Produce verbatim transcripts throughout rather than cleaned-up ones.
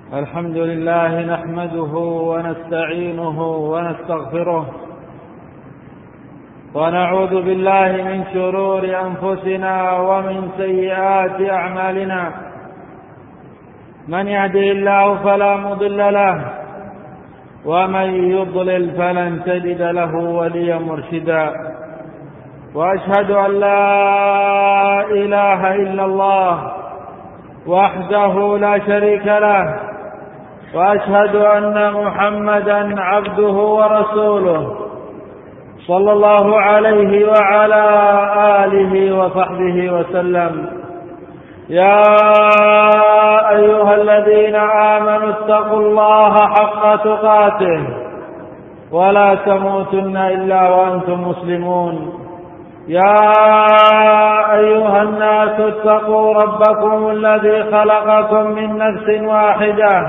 الحمد لله نحمده ونستعينه ونستغفره ونعوذ بالله من شرور أنفسنا ومن سيئات أعمالنا. من يهده الله فلا مضل له ومن يضلل فلن تجد له وليا مرشدا. وأشهد أن لا إله إلا الله وحده لا شريك له، وأشهد أن محمدا عبده ورسوله صلى الله عليه وعلى آله وصحبه وسلم. يا أيها الذين آمنوا اتقوا الله حق تقاته ولا تموتن إلا وأنتم مسلمون. يا أيها الناس اتقوا ربكم الذي خلقكم من نفس واحدة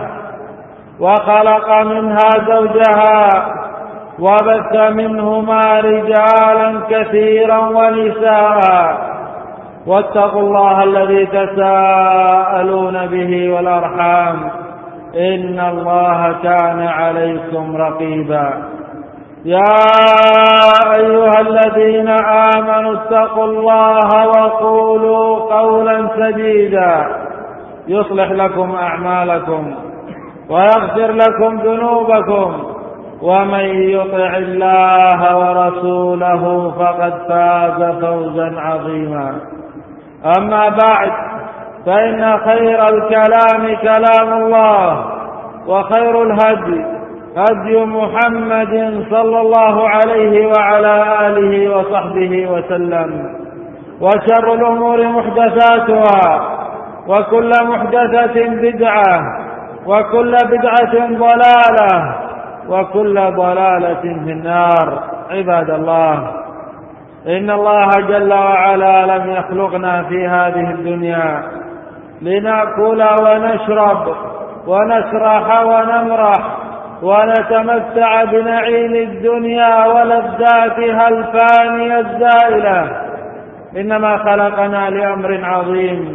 وخلق منها زوجها وبث منهما رجالا كثيرا ونساء، واتقوا الله الذي تساءلون به والأرحام إن الله كان عليكم رقيبا. يا أيها الذين آمنوا اتقوا الله وقولوا قولا سديدا يصلح لكم أعمالكم ويغفر لكم ذنوبكم، ومن يطع الله ورسوله فقد فاز فوزا عظيما. أما بعد، فإن خير الكلام كلام الله، وخير الهدي هدي محمد صلى الله عليه وعلى آله وصحبه وسلم. وشر الأمور محدثاتها، وكل محدثة بدعة، وكل بدعة ضلالة، وكل ضلالة في النار. عباد الله، إن الله جل وعلا لم يخلقنا في هذه الدنيا لنأكل ونشرب ونسرح ونمرح ونتمتع بنعيم الدنيا ولذاتها الفانية الزائلة، إنما خلقنا لأمر عظيم،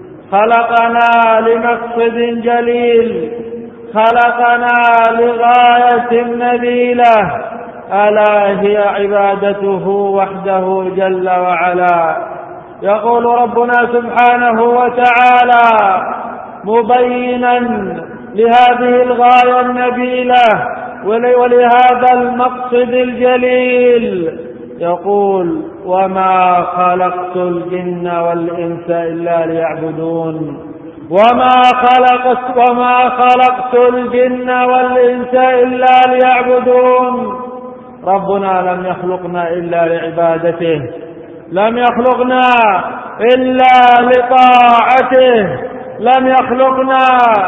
خلقنا لمقصد جليل، خلقنا لغاية نبيلة، ألا هي عبادته وحده جل وعلا. يقول ربنا سبحانه وتعالى مبينا لهذه الغاية النبيلة ولهذا المقصد الجليل، يقول: وما خلقت الجن والإنس إلا ليعبدون. وما خلقت وما خلقت الجن والإنس إلا ليعبدون. ربنا لم يخلقنا إلا لعبادته، لم يخلقنا إلا لطاعته، لم يخلقنا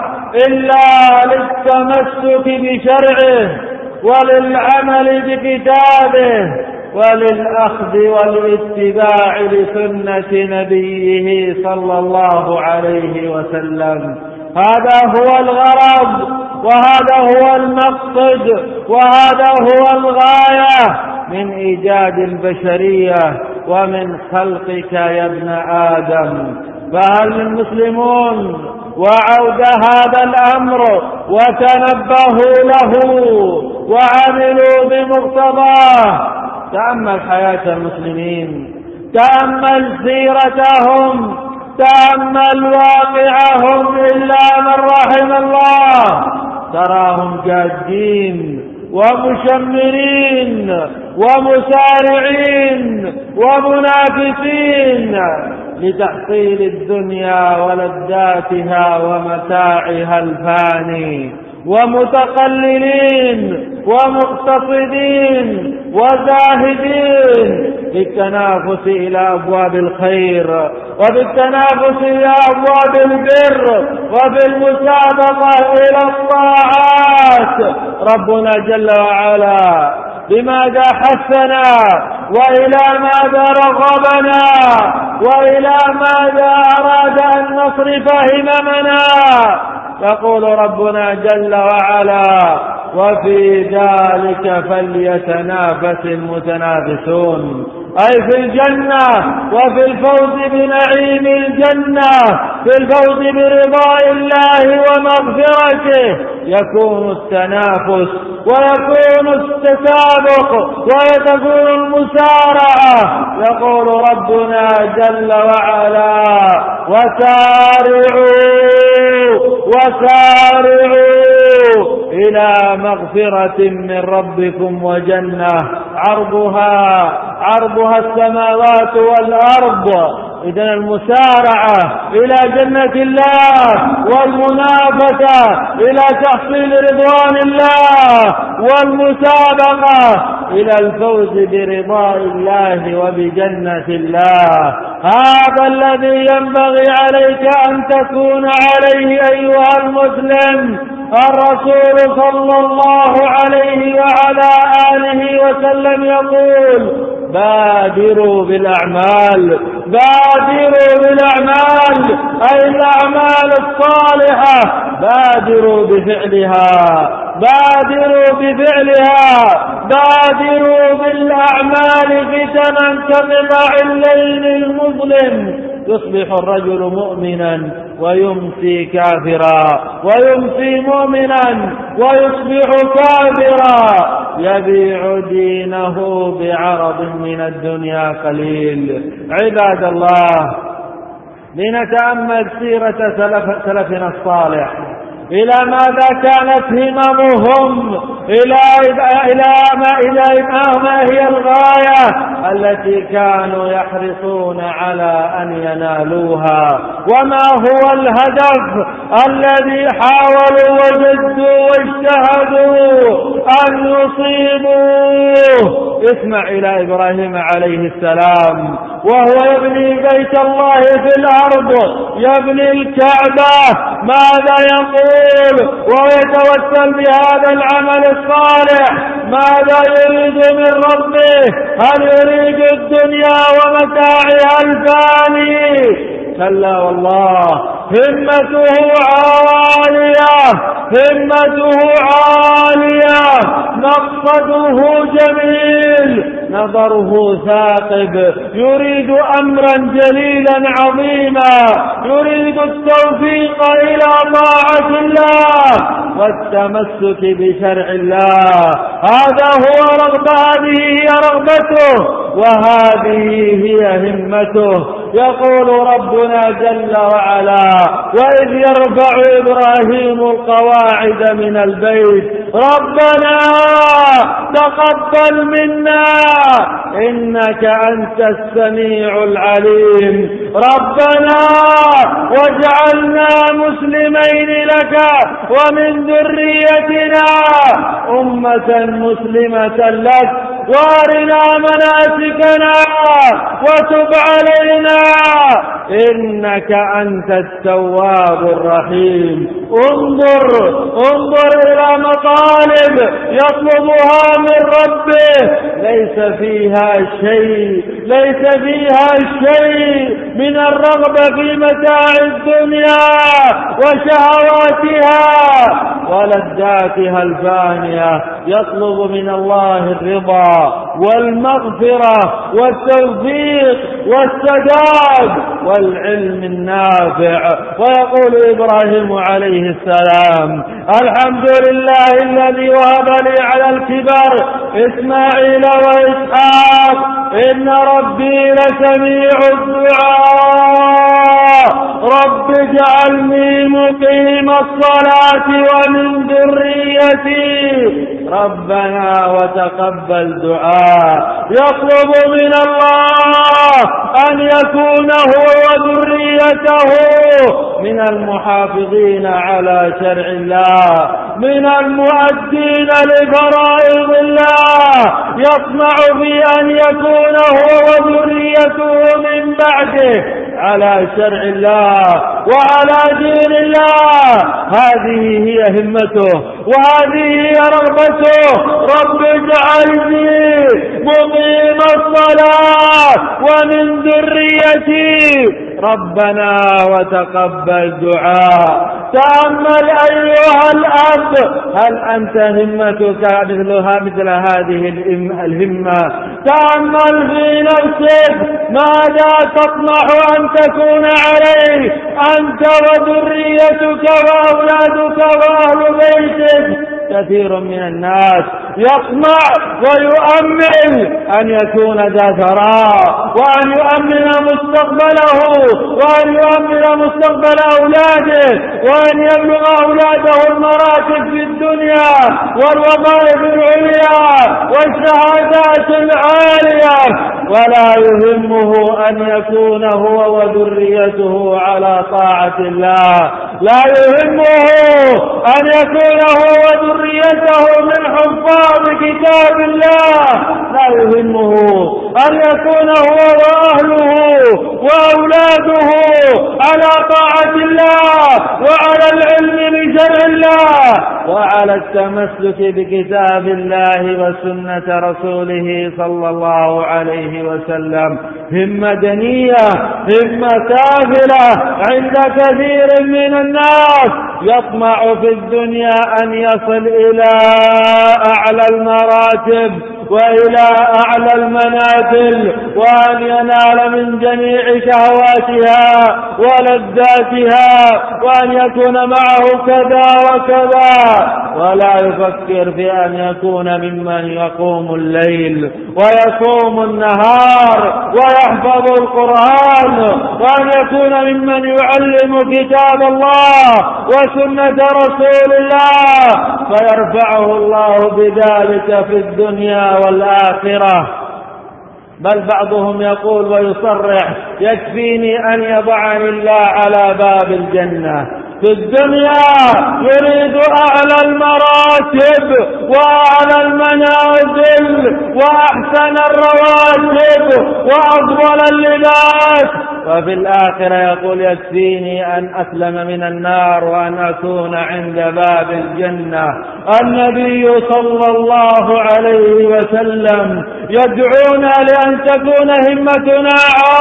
إلا للتمسك بشرعه وللعمل بكتابه وللأخذ والاتباع لسنة نبيه صلى الله عليه وسلم. هذا هو الغرض، وهذا هو المقصد، وهذا هو الغاية من إيجاد البشرية ومن خلقك يا ابن آدم. فهل المسلمون وعود هذا الأمر وتنبهوا له وعملوا بمقتضاه؟ تأمل حياة المسلمين، تأمل سيرتهم، تأمل واقعهم، إلا من رحم الله. تراهم جادين ومشمرين ومسارعين ومنافسين لتحصيل الدنيا ولذاتها ومتاعها الفاني، ومتقللين ومقتصدين وزاهدين بالتنافس إلى أبواب الخير وبالتنافس إلى أبواب البر وبالمسابقة إلى الطاعات. ربنا جل وعلا بماذا حثنا وإلى ماذا رغبنا وإلى ماذا أراد أن نصرف هممنا؟ يقول ربنا جل وعلا: وفي ذلك فليتنافس المتنافسون. أي في الجنة وفي الفوز بنعيم الجنة، في الفوز برضاء الله ومغفرته، يكون التنافس ويكون التسابق ويكون المسارعة. يقول ربنا جل وعلا: وسارعوا وسارعوا إلى مغفرة من ربكم وجنة عرضها عرضها السماوات والأرض. إذن المسارعة إلى جنة الله والمنافسة إلى تحصيل رضوان الله والمسابقة إلى الفوز برضاء الله وبجنة الله، هذا الذي ينبغي عليك أن تكون عليه أيها المسلم. الرسول صلى الله عليه وعلى آله وسلم يقول: بادروا بالأعمال بادروا بالأعمال أي الأعمال الصالحة، بادروا بفعلها بادروا بفعلها بادروا بالأعمال فتنا كقطع الليل المظلم، يصبح الرجل مؤمنا ويمسي كافرا ويمسي مؤمنا ويصبح كافرا، يبيع دينه بعرض من الدنيا قليل. عباد الله، لنتأمل سيرة سلف سلفنا الصالح، إلى ماذا كانت هممهم، إلى إلى ما إلى ما هي الغاية التي كانوا يحرصون على أن ينالوها، وما هو الهدف الذي حاولوا وجدوا واجتهدوا أن يصيبوه. اسمع إلى إبراهيم عليه السلام وهو يبني بيت الله في الأرض، يبني الكعبة، ماذا يقول وهو يتوسل بهذا العمل الصالح؟ ماذا يريد من ربه؟ هل يريد الدنيا ومتاعها الفاني؟ كلا والله، همته عالية همته عالية، مقصده جميل، نظره ثاقب، يريد أمرا جليلا عظيما، يريد التوفيق إلى طاعة الله والتمسك بشرع الله. هذا هو رغبة هذه هي رغبته وهذه هي همته. يقول ربنا جل وعلا: وإذ يرفع إبراهيم القواعد من البيت ربنا تقبل منا إنك أنت السميع العليم، ربنا واجعلنا مسلمين لك ومن ذريتنا أمة مسلمة لك وارنا مناسكنا وتب علينا إنك أنت التواب الرحيم. انظر انظر إلى مطالب يطلبها من ربه ليس فيها شيء ليس فيها شيء من الرغبة في متاع الدنيا وشهواتها ولذاتها الفانية. يطلب من الله الرضا والمغفرة والتوفيق والسداد والعلم النافع. ويقول إبراهيم عليه السلام: الحمد لله الذي وهب لي على الكبر إسماعيل وإسحاق إن ربي لسميع الدعاء. رب اجعلني مقيم الصلاة ومن ذريتي ربنا وتقبل دعاء. يطلب من الله أن يكون هو وذريته من المحافظين على شرع الله، من المؤدين لفرائض الله، يطمع في أن يكون هو وذريته من بعده على شرع الله وعلى دين الله. هذه هي همته وهذه هي رغبته. رب اجعلني مقيم الصلاة ومن ذريتي ربنا وتقبل دعاء. تأمل أيها الأب، هل أنت همتك مثلها مثل هذه الهمة؟ تأمل في نفسك، ماذا تطمح أن تكون عليه أنت وذريتك وأولادك وأهل بيتك؟ كثير من الناس يطمع ويؤمل أن يكون ذا ثراء وأن يؤمن مستقبله وأن يؤمن مستقبل أولاده وأن يبلغ أولاده المراتب في الدنيا والوظائف العليا والشهادات العالية، ولا يهمه أن يكون هو وذريته على طاعة الله. لا يهمه أن يكون هو وذريته من حفاظ كتاب الله. لا يهمه أن يكون هو وأهله وأولاده على طاعة الله وعلى العلم بشرع الله وعلى التمسك بكتاب الله وسنة رسوله صلى الله عليه وسلم. همة دنية، همة كافلة عند كثير من الناس. يطمع في الدنيا أن يصل إلى أعلى المراتب وإلى أعلى المنازل وأن ينال من جميع شهواتها ولذاتها وأن يكون معه كذا وكذا، ولا يفكر في أن يكون ممن يقوم الليل ويصوم النهار ويحفظ القرآن، وأن يكون ممن يعلم كتاب الله وسنة رسول الله، فيرفعه الله بذلك في الدنيا والآخرة. بل بعضهم يقول ويصرح: يكفيني أن يضعني الله على باب الجنة. في الدنيا يريد أعلى المراتب وأعلى المنازل وأحسن الرواتب وأفضل اللباس، وفي الآخرة يقول: يكفيني أن أسلم من النار وأن أكون عند باب الجنة. النبي صلى الله عليه وسلم يدعونا لأن تكون همتنا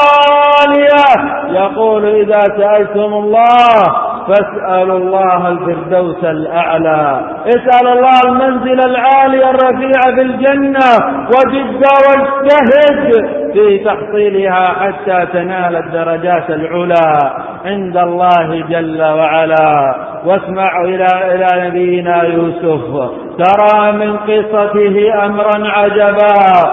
عالية. يقول: إذا سألتم الله فاسألوا الله الفردوس الأعلى. اسأل الله المنزل العالي الرفيع في الجنة، وجد واجتهد في تحصيلها حتى تنال الدرجات العلى عند الله جل وعلا. واسمعوا إلى إلى نبينا يوسف، ترى من قصته أمرا عجبا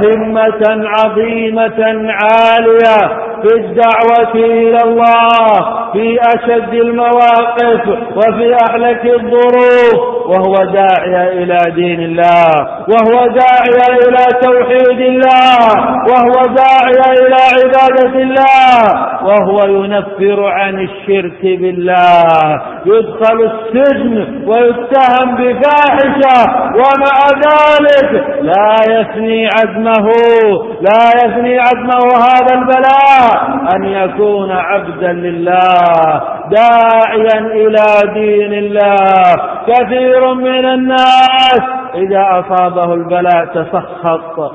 وهمة عظيمة عالية في الدعوة إلى الله في أشد المواقف وفي أحلك الظروف، وهو داعي إلى دين الله، وهو داعي إلى توحيد الله، وهو داعي إلى عبادة الله، وهو ينفر عن الشرك بالله. يدخل السجن ويتهم بفاحشة، ومع ذلك لا يثني عزمه لا يثني عزمه هذا البلاء أن يكون عبدا لله داعيا إلى دين الله. كثير من الناس إذا أصابه البلاء تسخط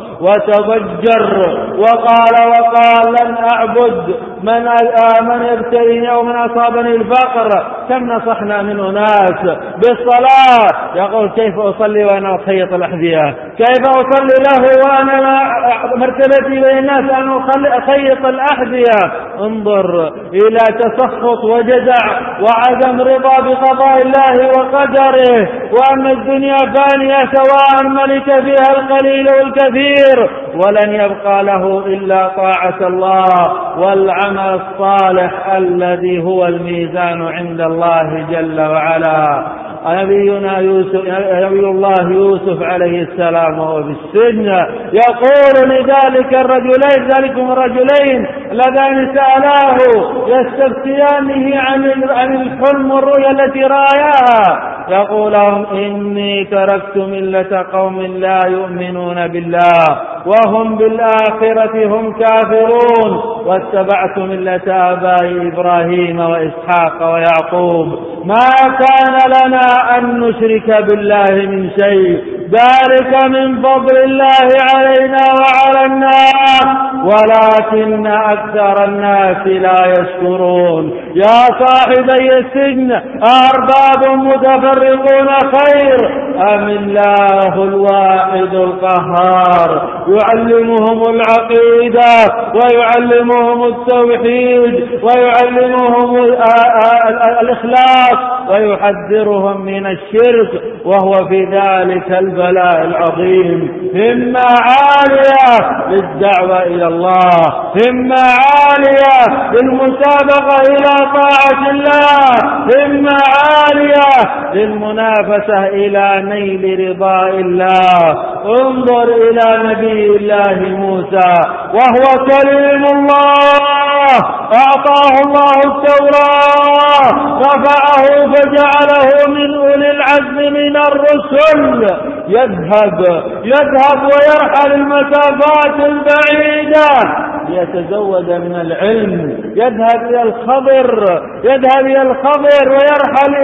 وتضجر وقال وقال لن أعبد من آمن يبتليني أو من أصابني الفقر. كم نصحنا من أناس بالصلاة، يقول: كيف أصلي وأنا أخيط الأحذية؟ كيف أصلي له وأنا مرتبتي بين الناس أن أخيط الأحذية؟ انظر إلى تسخط وجزع وعدم رضا بقضاء الله وقدره، وأن الدنيا فانية سواء ملك فيها القليل والكثير، ولن يبقى له إلا طاعة الله والعمل الصالح الذي هو الميزان عند الله جل وعلا. نبينا يوسف نبي الله يوسف عليه السلام وهو في السجن يقول لذلك الرجلين ذلكم الرجلين اللذان سألاه يستفتيانه عن عن الحلم والرؤيا التي رآها، يقول لهم إني تركت ملة قوم لا يؤمنون بالله وهم بالآخرة هم كافرون واتبعت ملة آبائي إبراهيم وإسحاق ويعقوب ما كان لنا أن نشرك بالله من شيء ذلك من فضل الله علينا وعلى الناس ولكن أكثر الناس لا يشكرون. يا صاحبي السجن أرباب متفرقون خير أم الله الواحد القهار يعلمهم العقيدة ويعلمهم التوحيد ويعلمهم الإخلاص ويحذرهم من الشرك وهو في ذلك البلاء العظيم. همة عالية للدعوة إلى الله، همة عالية للمسابقة إلى طاعة الله، همة عالية للمنافسة إلى نيل رضاء الله. انظر إلى نبي الله موسى وهو كليم الله أعطاه الله التوراة رفعه فجعله من أولي العزم من الرسل يذهب يذهب ويرحل المسافات البعيدة ليتزود من العلم، يذهب إلى الخضر يذهب إلى الخضر ويرحل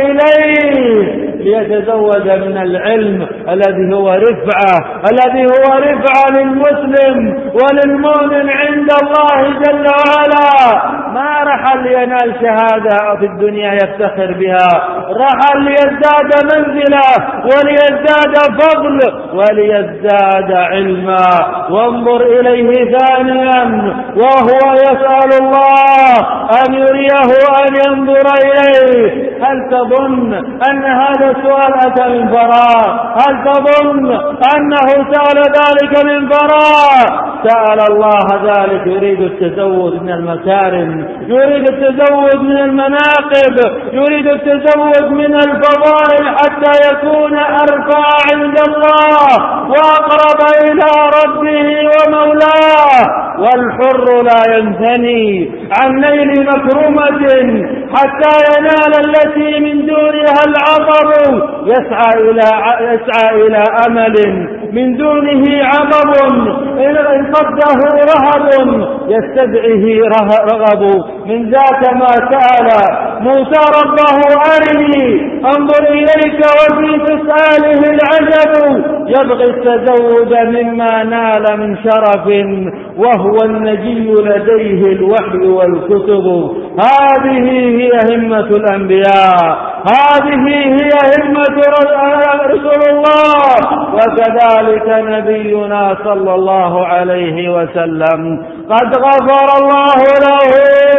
إليه ليتزود من العلم الذي هو رفعة الذي هو رفعة للمسلم وللمؤمن عند الله جل وعلا. ما رحل لينال شهادة في الدنيا يفتخر بها، رحل ليزداد منزلة وليزداد فضل وليزداد علما. وانظر إليه ثانيا وهو يسأل الله أن يريه أن ينظر إليه. هل تظن أن هذا السؤال أتى من فراغ؟ هل تظن أنه سأل ذلك من فراغ؟ سأل الله ذلك يريد التزود من المكارم، يريد التزود من المناقب، يريد التزود من الفضائل حتى يكون أرفع عند الله وأقرب إلى ربه ومولاه. والحر لا ينثني عن نيل مكرمة حتى ينال التي من دونها العظم، يسعى إلى يسعى إلى أمل من دونه عظم، إن صده رهب يستدعيه رغب. من ذاك ما سأل موسى ربه أرني انظر إليك وفي تسأله العجب، يبغي التزود مما نال من شرف وهو النجي لديه الوحي والكتب. هذه هي همة الأنبياء، هذه هي همة رسول الله. وكذلك نبينا صلى الله عليه وسلم قد غفر الله له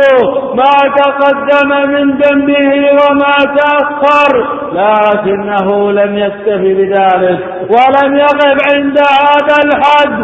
ما تقدم من ذنبه وما تأخر، لكنه لم يكتفي بذلك ولم يقف عند هذا الحد،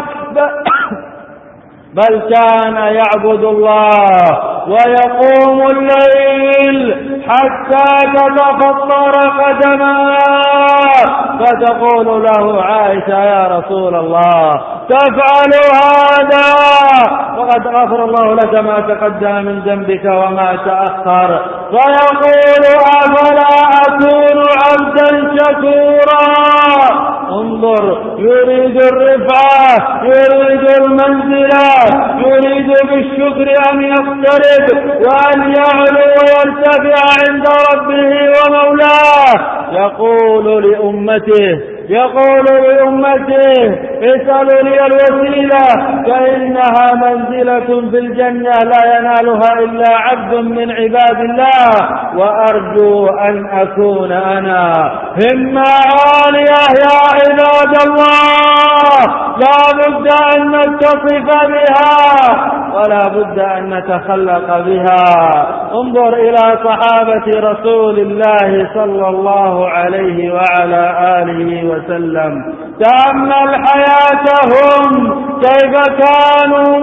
بل كان يعبد الله ويقوم الليل حتى تتفطر قدماه، فتقول له عائشة يا رسول الله تفعل هذا وقد غفر الله لك ما تقدم من ذنبك وما تأخر، فيقول أفلا أكون عبدا شكورا. انظر، يريد الرفعة، يريد المنزلة، يريد بالشكر أن يقترب وأن يعلو ويرتفع عند ربه ومولاه. يقول لأمته يقول لأمته اسألوا لي الوسيلة فإنها منزلة في الجنة لا ينالها إلا عبد من عباد الله، وأرجو أن أكون أنا. همة عالية يا عباد الله، لا بد أن نتصف بها ولا بد أن نتخلق بها. انظر إلى صحابة رسول الله صلى الله عليه وعلى آله وسلم، تأمل حياتهم كيف كانوا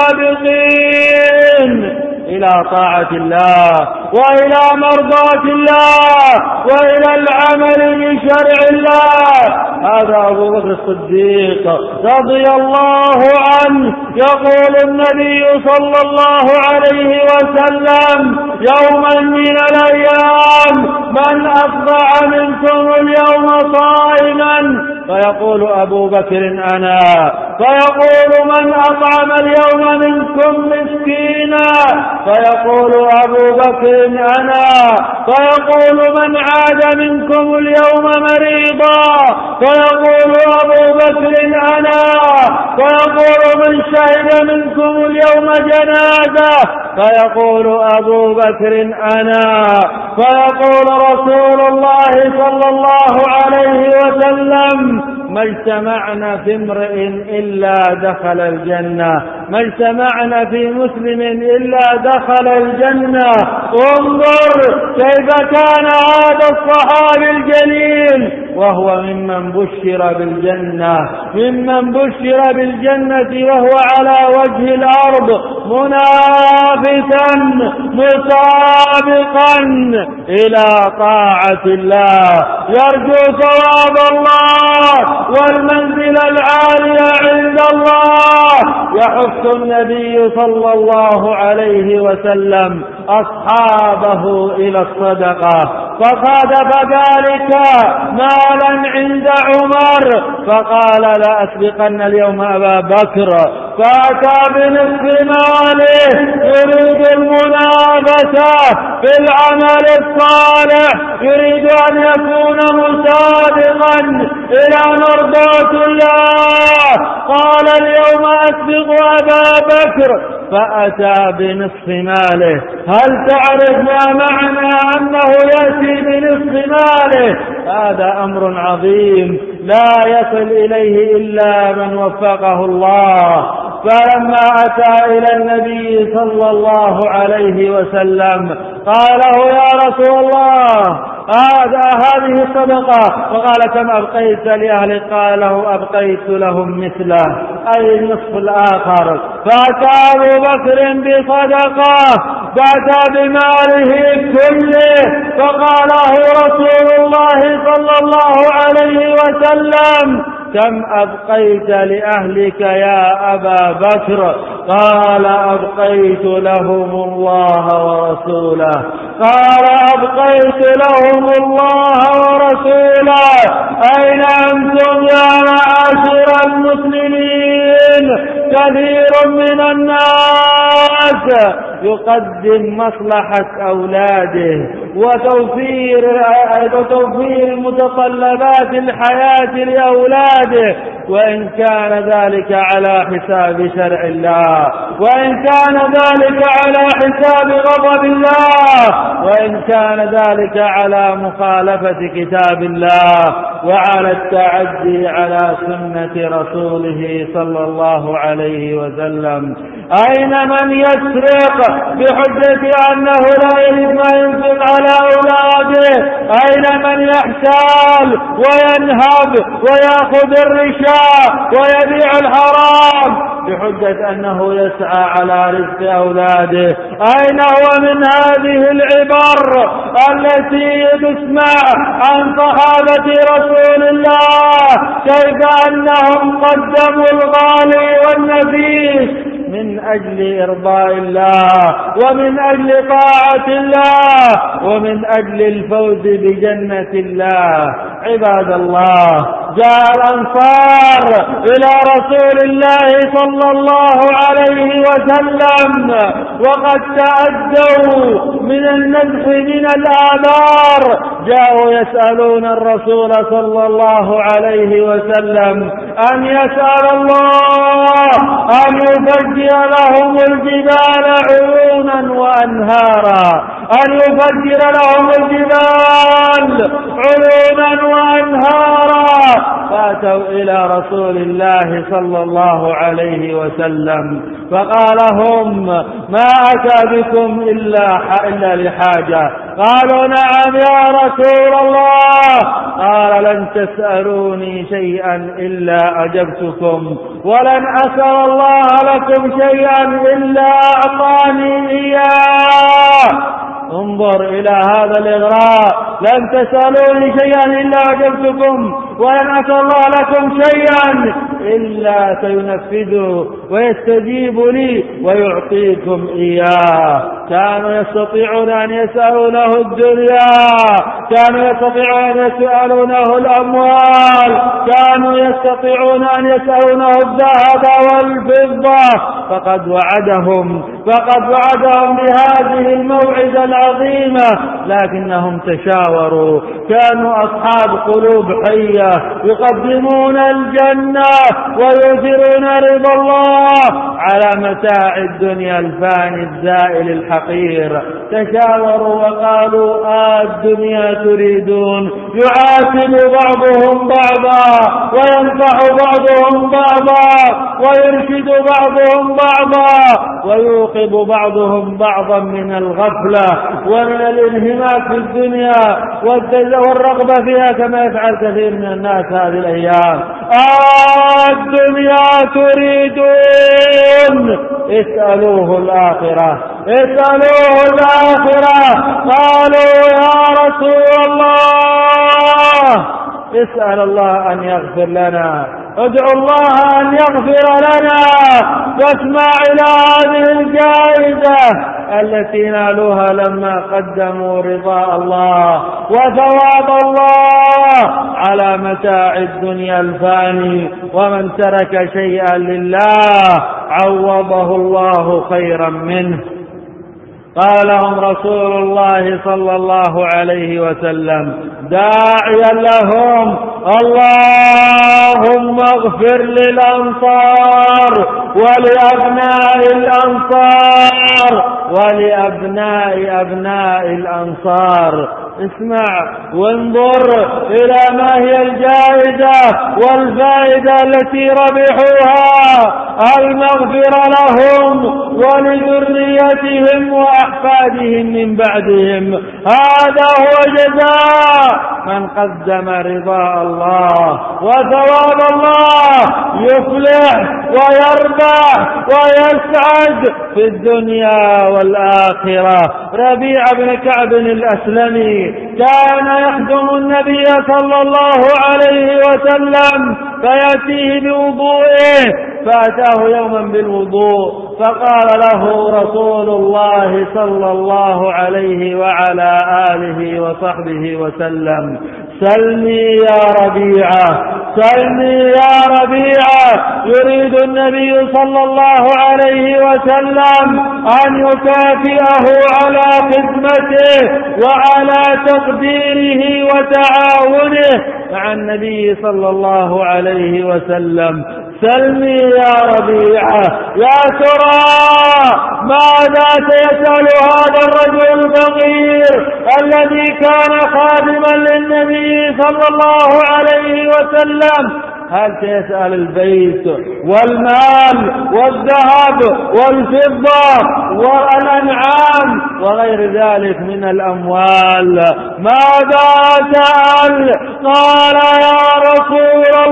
مسابقين إلى طاعة الله وإلى مرضاة الله وإلى العمل بشرع الله. هذا أبو بكر الصديق رضي الله عنه يقول النبي صلى الله عليه وسلم يوما من الأيام من أصبح منكم اليوم صائما؟ فيقول أبو بكر أنا. فيقول من أطعم اليوم منكم مسكينا؟ فيقول أبو بكر أنا. فيقول من عاد منكم اليوم مريضا؟ فيقول أبو بكر أنا. فيقول من شهد منكم اليوم جنازة؟ فيقول أبو بكر أنا. فيقول رسول الله صلى الله عليه وسلم ما اجتمعنا في امرئ إلا دخل الجنة، ما اجتمعنا في مسلم إلا دخل الجنة. انظر كيف كان هذا الصحابي الجليل وهو ممن بشر بالجنة، ممن بشر بالجنة وهو على وجه الأرض منافسا مسابقا إلى طاعة الله، يرجو ثواب الله والمنزل العالية عند الله. يحث النبي صلى الله عليه وسلم أصحابه إلى الصدقة، فصادف ذلك مالا عند عمر فقال لا أسبقن اليوم أبا بكر، فأتى بنصف ماله يريد المنافسة في العمل الصالح، يريد أن يكون مسابقا إلى مرضاة الله. قال اليوم أسبق أبا بكر فأتى بنصف ماله. هل تعرف ما معنى أنه يأتي بنصف ماله؟ هذا أمر عظيم لا يصل إليه إلا من وفقه الله. فلما أتى إلى النبي صلى الله عليه وسلم قال له يا رسول الله هذا هذه صدقة، وقال كم أبقيت لأهلك؟ قال له أبقيت لهم مثله أي النصف الآخر. فأتى أبو بكر بصدقة، فأتى بماله كله، فقال له رسول الله صلى الله عليه وسلم كم أبقيت لأهلك يا أبا بكر؟ قال أبقيت لهم الله ورسوله. قال أبقيت لهم الله ورسوله. أين أنتم يا معاشر المسلمين؟ كثير من الناس يقدم مصلحة أولاده وتوفير وتوفير متطلبات الحياة لأولاده، وإن كان ذلك على حساب شرع الله، وإن كان ذلك على حساب غضب الله، وإن كان ذلك على مخالفة كتاب الله وعلى التعدي على سنة رسوله صلى الله عليه وسلم. أين من يسرق بحجة أنه لا يجب ما ينفق على أولاده؟ أين من يحتال وينهب ويأخذ الرشاء ويبيع الحرام بحجة أنه يسعى على رزق أولاده؟ أين هو من هذه العبر التي تسمع عن صحابة رسول الله كيف أنهم قدموا الغالي والنفيس من أجل إرضاء الله ومن أجل طاعة الله ومن أجل الفوز بجنة الله؟ عباد الله، جاء الأنصار إلى رسول الله صلى الله عليه وسلم وقد تأدوا من النزح من الآبار، جاءوا يسألون الرسول صلى الله عليه وسلم أن يسأل الله أن يفجر لهم الجبال عيونا وأنهارا، أن يفجر لهم الجبال عيونا وأنهارا. فأتوا إلى رسول الله صلى الله عليه وسلم فقال هم ما أتى بكم إلا إلا لحاجة؟ قالوا نعم يا رسول الله. قال لن تسألوني شيئا إلا أجبتكم، ولن أسأل الله لكم شيئا إلا أعطاني إياه. انظر إلى هذا الإغراء، لن تسألوني شيئا إلا أجبتكم، ولن أسأل الله لكم شيئا إلا سينفذه ويستجيب لي ويعطيكم إياه. كانوا يستطيعون أن يسألونه الدنيا، كانوا يستطيعون أن يسألونه الأموال، كانوا يستطيعون أن يسألونه الذهب والفضة، فقد وعدهم فقد وعدهم بهذه الموعظة العظيمة، لكنهم تشاوروا. كانوا أصحاب قلوب حية يقدمون الجنة ويؤثرون رضا الله على متاع الدنيا الفاني الزائل الحقير. تشاوروا وقالوا آه الدنيا تريدون، يعاتب بعضهم بعضا وينفع بعضهم بعضا ويرشد بعضهم بعضا ويوقظ بعضهم بعضا من الغفلة ومن الانهماك في الدنيا والرغبة فيها كما يفعل كثير من الناس هذه الأيام. آه الدنيا تريدون، اسألوه الآخرة اسألوه الآخرة. قالوا يا رسول الله اسأل الله أن يغفر لنا، ادعو الله أن يغفر لنا، واسمع إلى هذه الجائزة التي نالوها لما قدموا رضا الله وثواب الله على متاع الدنيا الفاني. ومن ترك شيئا لله عوضه الله خيرا منه. قال لهم رسول الله صلى الله عليه وسلم داعيا لهم اللهم اغفر للأنصار ولأبناء الأنصار ولأبناء أبناء الأنصار. اسمع وانظر إلى ما هي الجائزة والفائدة التي ربحوها، المغفرة لهم ولذريتهم وأحفادهم من بعدهم. هذا هو جزاء من قدم رضا الله وثواب الله، يفلح ويربح ويسعد في الدنيا والآخرة. ربيع بن كعب الأسلمي كان يخدم النبي صلى الله عليه وسلم فيأتيه بوضوئه، فأتاه يوما بالوضوء فقال له رسول الله صلى الله عليه وعلى آله وصحبه وسلم سلني يا ربيعة سلني يا ربيعة. يريد النبي صلى الله عليه وسلم أن يكافئه على خدمته وعلى تقديره وتعاونه مع النبي صلى الله عليه وسلم. سلني يا ربيعة، يا ترى ماذا سيسأل هذا الرجل الفقير الذي كان خادما للنبي صلى الله عليه وسلم؟ هل سيسأل البيت والمال والذهب والفضة والأنعام وغير ذلك من الأموال؟ ماذا سأل؟ قال يا رسول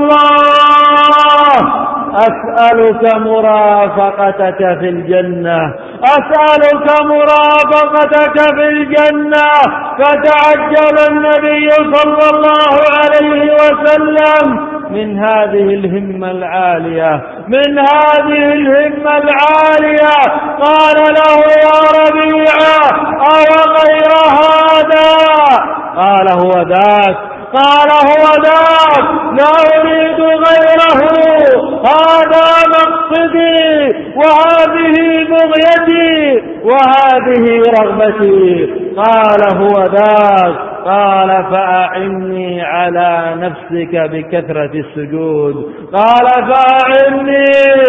الله أسألك مرافقتك في الجنة أسألك مرافقتك في الجنة. فتعجب النبي صلى الله عليه وسلم من هذه الهمة العالية من هذه الهمة العالية قال له يا ربيعة أو غير هذا؟ قال هو ذاك قال هو ذاك لا أريد غيره، هذا مقصدي وهذه بغيتي وهذه رغبتي. قال هو ذاك. قال فأعني على نفسك بكثرة السجود قال فأعني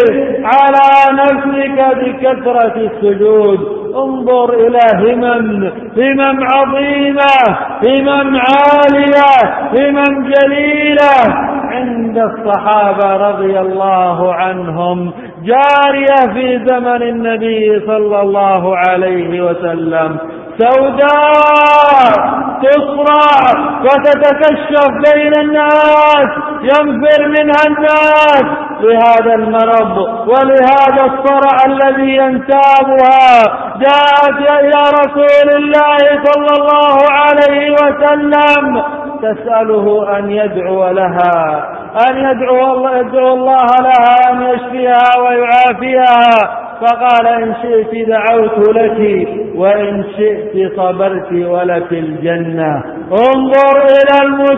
على نفسك بكثرة السجود. انظر إلى همم همم عظيمة همم عالية همم جليلة عند الصحابة رضي الله عنهم، جارية في زمن النبي صلى الله عليه وسلم سوداء تصرع وتتكشف بين الناس، ينفر منها الناس لهذا المرض ولهذا الصرع الذي ينتابها. جاءت إلى رسول الله صلى الله عليه وسلم تسأله أن يدعو لها أن يدعو الله, يدعو الله لها أن يشفيها ويعافيها. فقال إن شئت دعوت لك وإن شئت صبرت ولك الجنة. انظر إلى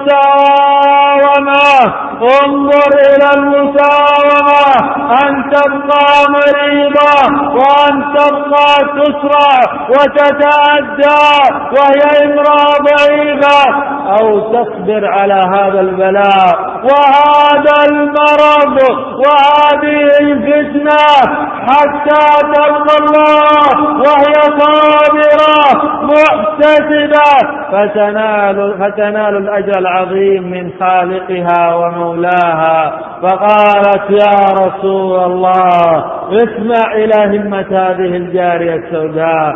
المساومة، انظر إلى المساومة، أن تبقى مريضة وأن تبقى تسرع وتتأدى وهي امرأة ضعيفة، أو تصبر على هذا البلاء وهذا المرض وهذه الفتنة حتى تلقى الله وهي صابرة محتسبة فتنال, فتنال الأجر العظيم من خالقها ومولاها. فقالت يا رسول الله اسمع إلى همة هذه الجارية السوداء،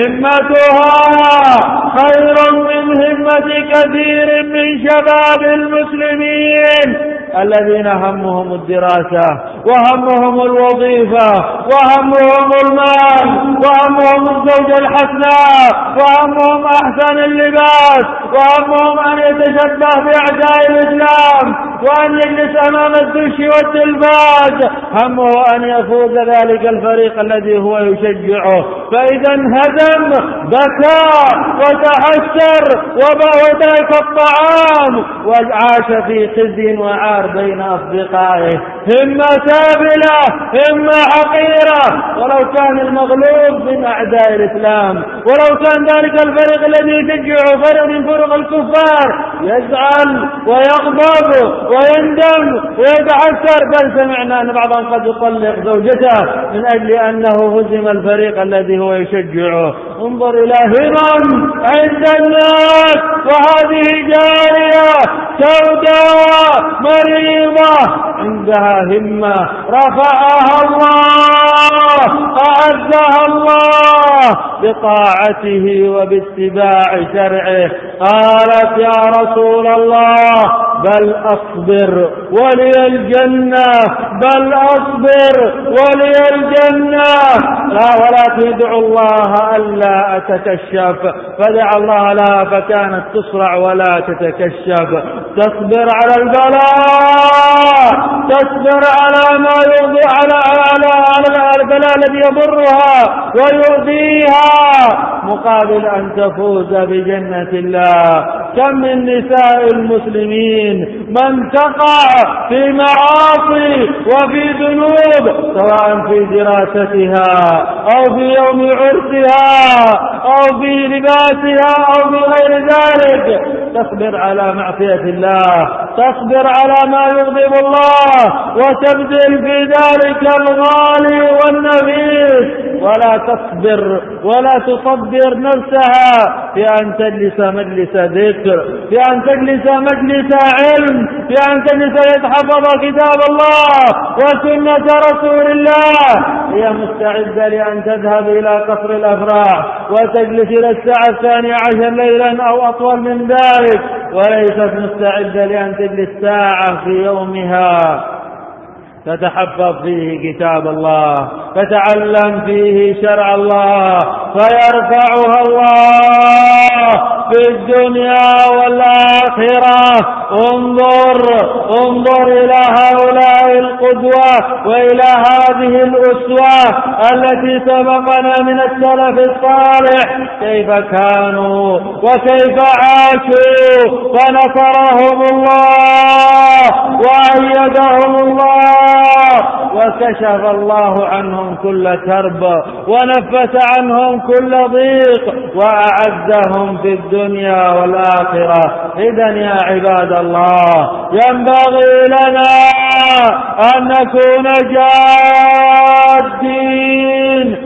همتها خير من همة كثير من شباب المسلمين الذين همهم الدراسة وهمهم الوظيفة وهمهم المال وهمهم الزوجة الحسناء وهمهم أحسن اللباس وهمهم أن يتشبه بأعداء الإسلام وأن يجلس أمام الدش والتلفاز، همه أن يفوز ذلك الفريق الذي هو يشجعه، فإذا انهزم بكى وتحسر وترك الطعام وعاش في خزي وعار بين أصدقائه. همة سافلة، همة حقيرة، ولو كان المغلوب من أعداء الإسلام ولو كان ذلك الفريق الذي يشجعه فريق من فرق الكفار يزعل ويغضب ويندم ويتحسر، بل سمعنا أن بعضهم قد يطلق زوجته من أجل أنه هزم الفريق الذي هو يشجعه. انظر إلى همم عند الناس، وهذه جارية سوداء مريضة عندها همة رفعها الله أعزها الله بطاعته وباتباع شرعه. قالت يا رسول الله بل أصبر ولي الجنة، بل أصبر ولي الجنة، لا ولا تدعو الله ألا أتكشف، فدع الله لها فكانت تصرع ولا تتكشف، تصبر على البلاء، تصبر على ما يؤذي على على على البلاء الذي يضرها ويؤذيها مقابل أن تفوز بجنة الله. كم من نساء المسلمين من تقع في معاصي وفي ذنوب سواء في دراستها أو في يوم عرسها أو في لباسها أو في غير ذلك، تصبر على معصية الله، تصبر على ما يغضب الله وتبذل في ذلك الغالي والنفيس، ولا تصبر ولا تصبر نفسها في أن تجلس مجلس ذكر، في أن تجلس مجلس علم، في أن تجلس يتحفظ كتاب الله وسنة رسول الله. هي مستعدة لأن تذهب إلى قصر الأفراح وتجلس إلى الساعة الثانية عشر ليلا أو أطول من ذلك، وليست مستعدة لأن تجلس ساعة في يومها تتحفظ فيه كتاب الله، تتعلم فيه شرع الله، فيرفعها الله في الدنيا والآخرة. انظر انظر إلى هؤلاء القدوة وإلى هذه الأسوة التي سبقنا من السلف الصالح، كيف كانوا وكيف عاشوا، فنصرهم الله وأيدهم الله وكشف الله عنهم كل كرب ونفس عنهم كل ضيق وأعزهم في الدنيا والآخرة. إذن يا عباد الله ينبغي لنا أن نكون جادين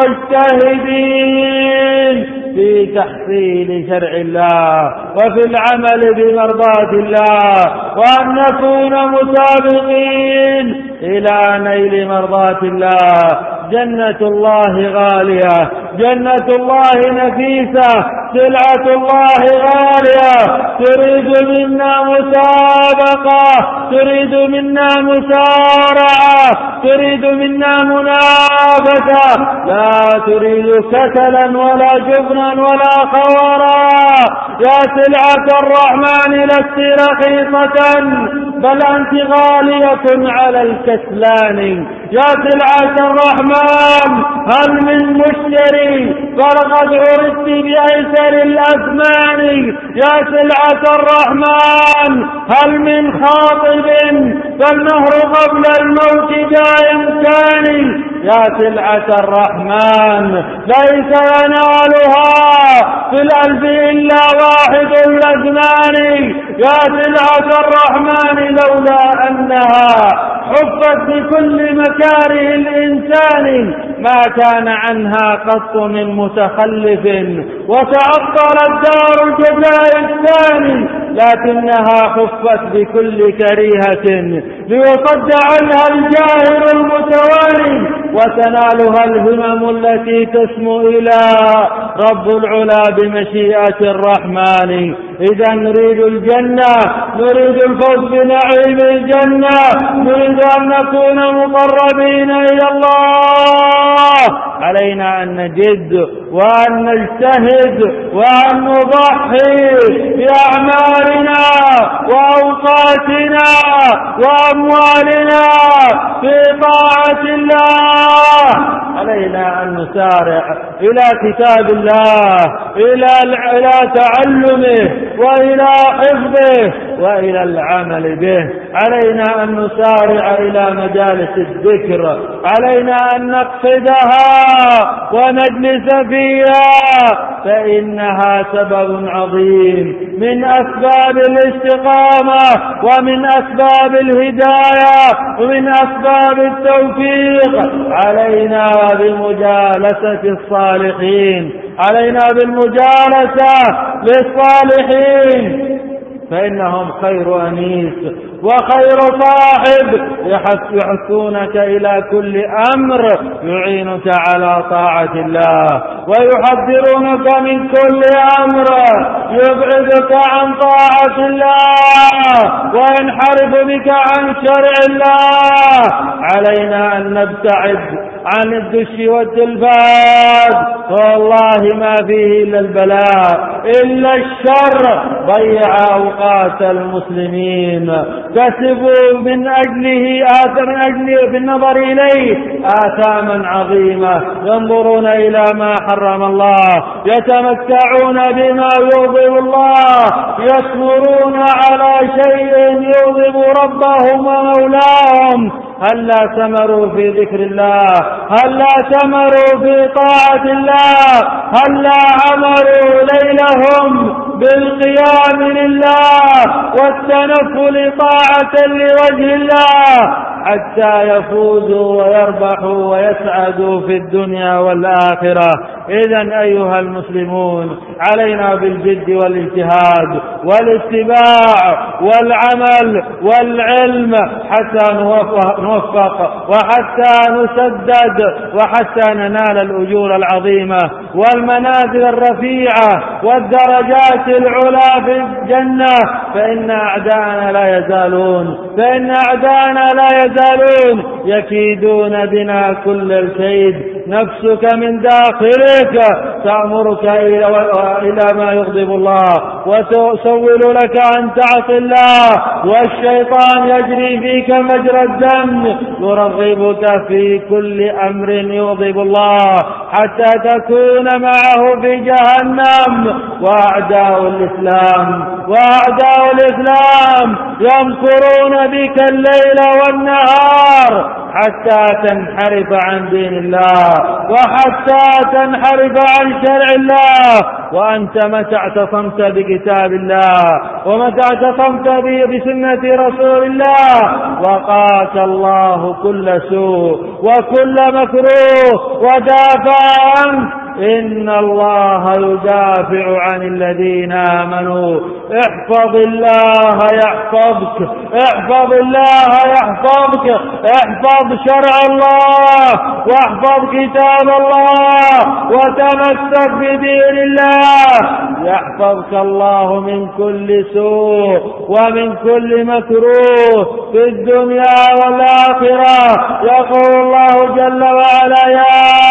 مجتهدين في تحصيل شرع الله وفي العمل بمرضاة الله، وأن نكون مسابقين إلى نيل مرضاة الله. جنة الله غالية، جنة الله نفيسة، سلعة الله غالية، تريد منا مسابقة، تريد منا مسارعة، تريد منا منافسة، لا تريد كسلا ولا جبنا ولا خورا. يا سلعة الرحمن لست رخيصة بل أنت غالية على الكسلان. يا سلعة الرحمن هل من مشتري فلقد عرضت بأيسر الأثمان. يا سلعة الرحمن هل من خاطب فالنهر قبل الموت جاء إمكاني. يا سلعة الرحمن ليس ينالها في الألف إلا واحد الاثنان. يا سلعة الرحمن لولا أنها حفت بكل مكاره الإنسان ما كان عنها قط من متخلف وتعطل الدار الجزاء الثاني. لكنها حفت بكل كريهة ليصد عنها الجاهر المتوالي وتنالها الهمم التي تسمو إلى رب العلا بمشيئة الرحمن. إذا نريد الجنة، نريد الفوز بنعيم الجنة، نريد أن نكون مقربين إلى الله، علينا أن نجد وأن نجتهد وأن نضحي بأعمالنا وأوقاتنا وأموالنا في طاعة الله. علينا أن نسارع إلى كتاب الله، إلى إلى تعلمه وإلى حفظه وإلى العمل به. علينا أن نسارع إلى مجالس الذكر، علينا أن نقصدها ونجلس فيها، فإنها سبب عظيم من أسباب الاستقامة ومن أسباب الهداية ومن أسباب التوفيق. علينا بمجالسة الصالحين، علينا بالمجالسة للصالحين، فإنهم خير أنيس وخير صاحب يحثونك إلى كل أمر يعينك على طاعة الله، ويحذرونك من كل أمر يبعدك عن طاعة الله وينحرف بك عن شرع الله. علينا أن نبتعد عن الدش والتلفاز، والله ما فيه إلا البلاء إلا الشر. ضيع أوقات المسلمين، كسبوا من أجله آثم من أجله بالنظر إليه آثاما عظيمة، ينظرون إلى ما حرم الله، يتمتعون بما يغضب الله، يصبرون على شيء يغضب ربهم ومولاهم. هل لا ثمروا في ذكر الله؟ هل لا ثمروا في طاعة الله؟ هل لا عملوا ليلهم بالقيام لله والتنفل طاعة لوجه الله حتى يفوزوا ويربحوا ويسعدوا في الدنيا والآخرة؟ إذن أيها المسلمون، علينا بالجد والاجتهاد والاتباع والعمل والعلم حتى نوفق وحتى نسدد وحتى ننال الأجور العظيمة والمنازل الرفيعة والدرجات العلى في الجنة. فإن أعداءنا لا يزالون فإن أعداءنا لا يزالون يكيدون بنا كل الكيد. نفسك من داخلك تأمرك إلى ما يغضب الله وتسول لك أن تعصي الله، والشيطان يجري فيك مجرى الدم يرغبك في كل أمر يغضب الله حتى تكون معه في جهنم. وأعداء الإسلام وأعداء الإسلام يمكرون بك الليل والنهار حتى تنحرف عن دين الله وحتى تنحرف عن شرع الله. وأنت متى اعتصمت بكتاب الله ومتى اعتصمت بسنة رسول الله وقاك الله كل سوء وكل مكروه ودافع عنك. إن الله يدافع عن الذين آمنوا. احفظ الله يحفظك، احفظ الله يحفظك، احفظ شرع الله واحفظ كتاب الله وتمسك بدين الله، يحفظك الله من كل سوء ومن كل مكروه في الدنيا والآخرة. يقول الله جل وعلا: يا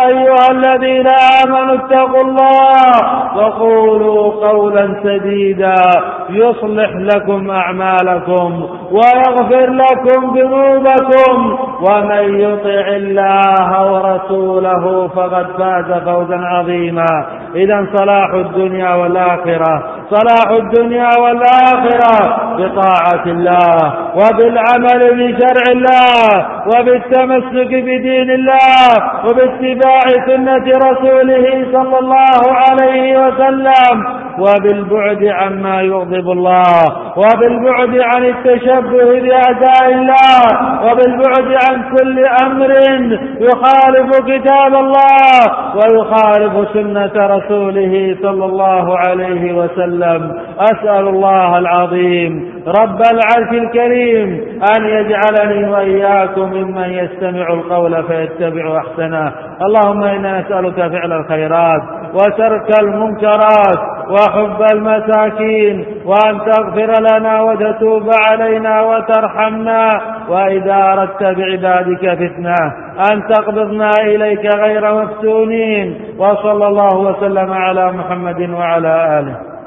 أيها الذين آمنوا اتقوا الله وقولوا قولا سديدا يصلح لكم أعمالكم ويغفر لكم ذنوبكم ومن يطع الله ورسوله فقد فاز فوزا عظيما. إذا صلاح الدنيا والآخرة صلاح الدنيا والآخرة بطاعة الله وبالعمل بشرع الله وبالتمسك بدين الله وباتباع سنة رسوله صلى الله عليه وسلم وبالبعد عما يغضب الله وبالبعد عن التشبه بأعداء الله وبالبعد عن كل أمر يخالف كتاب الله ويخالف سنة رسوله صلى الله عليه وسلم. أسأل الله العظيم رب العرش الكريم أن يجعلني وإياكم ممن يستمع القول فيتبع أحسنه. اللهم إنا نسألك فعل الخيرات وترك المنكرات وحب المساكين وأن تغفر لنا وتتوب علينا وترحمنا وإذا أردت بعبادك فتنة أن تقبضنا إليك غير مفتونين. وصلى الله وسلم على محمد وعلى آله.